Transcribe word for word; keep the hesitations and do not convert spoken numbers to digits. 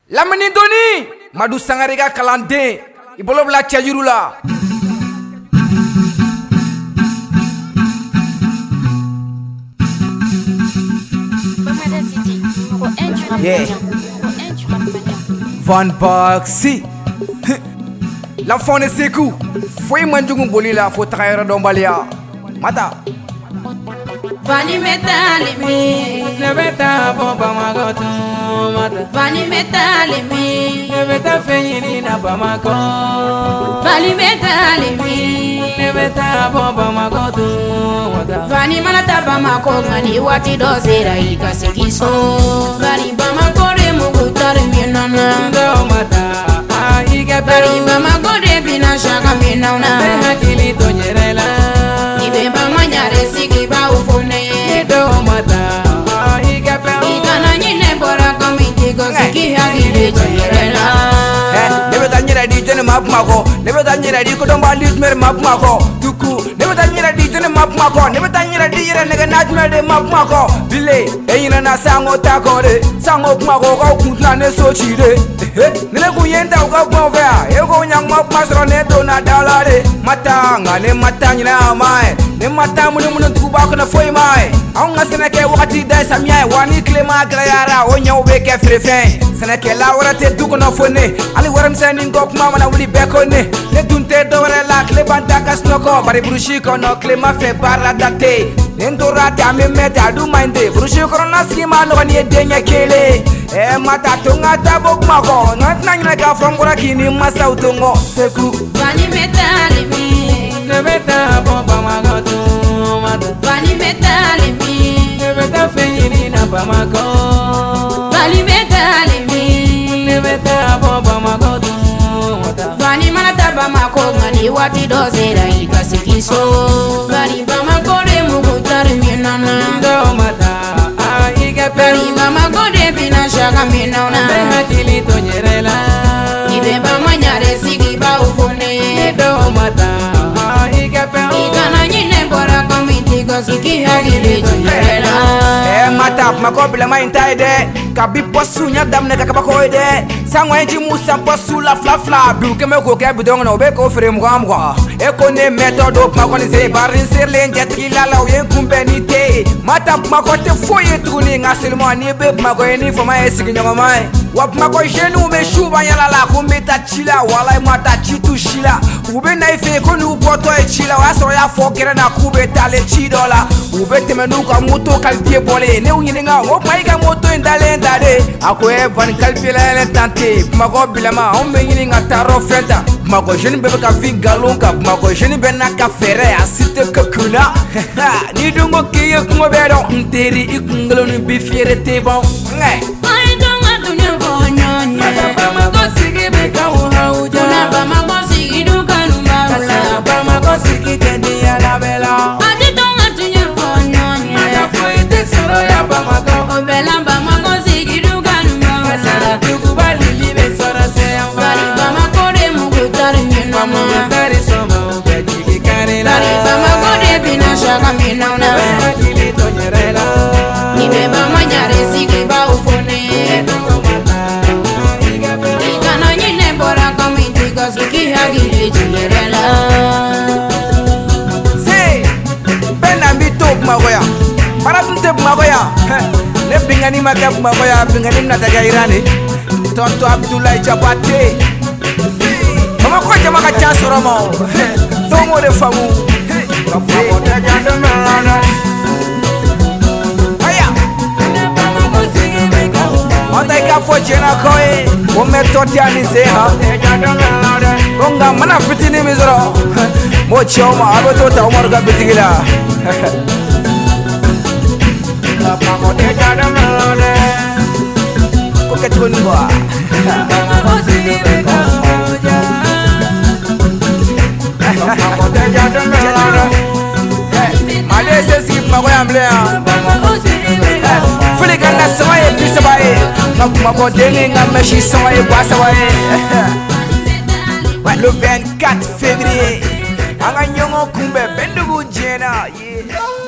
Lamini Doni Madou Sangarega Kalande Ibolo Bla Tchajirula Yeah Van Baxi L'enfant de Sekou Foy Manjungu Bolila Fo Traire Dombalia Mata Vani metali mi Nebeta bomba magoto mata Vani metali mi Nebeta fenyini na bamako Vani metali mi Nebeta bomba magoto mata Vani manata bamako ngani wati dozera ikasikiso Vani bamako re mugutari minana Ndo mata Aige Vani bamako re bina shaka minana Behakili tonyerela Ibe bamanyare siki ba ufone Ndo mata Aige Ikana nyine bora komiti gosiki hagile tonyerela Nebe tanyera di jene map mako Nebe tanyera di kodomba litmer map mako Tuku Nebe tanyera di jene map mako Nebe tanyera di yere nege najmer de map mako Bile Eyina na sango takore Sango mako Kau kuntna ne sochi de Nene kuyenda uka kumavea Ego nyang map masro ne dona dalare Mata nga ne mata nyina amae Ne mata mune mune tukuba kuna foi mai Aunga seneke wakati dai samyai Wani klema grayara Onya ubeke frefen Seneke la warate duko na fone Ali waram sani ngok mama na wuli beko ne Ne dunte dore la kleba daka snoko Bari brushi kono klema fe barra date Nendo rate ame mete adu minde Brushi kono na skima no kani edenya kele E mata tunga tabok mako Ngat na nyina ka from kura kini masa utongo Seku Vani metali mi Nebeta bomba magoto mata Vani metali mi Nebeta fenyini na bamako Vani metali mi Nebeta bomba magoto mata Vani manata bamako ngani wati dozera ikasikiso Vani bamako re mugutari minana Ndo mata Aige Vani bamako re bina shaka minana Behakili tonyerela Ibe bamanyare siki ba ufone Ndo mata Aige Ikana nyine bora komiti gosiki hagile tonyerela E mata mako bila ma intai de Kabi posu nya damne ka kabako de Sangwa enji musa posu la fla fla Bu ke me go ke bidong no be ko fere mo am kwa E ko ne méthode mako ni se barin ser len jet la la yen kumbenite Mata mako te foye truni ngasilmo ni be mako ni foma esigi nyama mai Wap mako jenu me shuba yala la kumbeta chila wala mata chitu shila Ube na ife ko nu poto e chila wa so ya fokere na kubeta le chidola Ube temenu ka moto kalpie bole ne unyinga o maiga moto indale ndade ako e van kalpila le tante mako bilama o me yininga taro fenta mako jeni bebe ka vingalon ka mako jeni bena ka fere asite kakuna ni dungo kiye kungo bedo nteri ikungalo ni bifiere te bon ngai Ai donga dunya bonyo Bamako sigi beka uhauja Una bamako sigi dukanu mabula Bamako sigi kendi ya la bela Adi donga dunya bonyo Mata fuite soro ya Bamako Obela bamako sigi dukanu mabula Tukuba lili be soro se yamba Bari bamako de mugutari minana Mamugutari soma ube jiki karela Bari bamako de bina shaka minana Behakili tonyerela Ibe bamanyare sigi ba ufone Ikana nyine bora komiti gosiki hagile tonyerela se bena mi top magoya maratun te magoya ne bingani makap magoya bingani na daga irani tonto Abdoulaye Jabate mama ko jama ka chance romo to mo de famu Bamako te jande melana aya Mata ika fo jena koe o me toti ani se ha Konga mana fitini mizro Mo choma abo to ta umar ga bitigila Bamako te jande melana Ko ke tuni ba Bamako sigi beka uhauja Bamako te jande melana Male se skip ma ko amble ha Bamako sigi beka Fili kana sawaye bisabaye Bamako deni ngame shi sawaye basawaye Le vingt-quatre février Anga nyongo kumbe bendugu jena yeah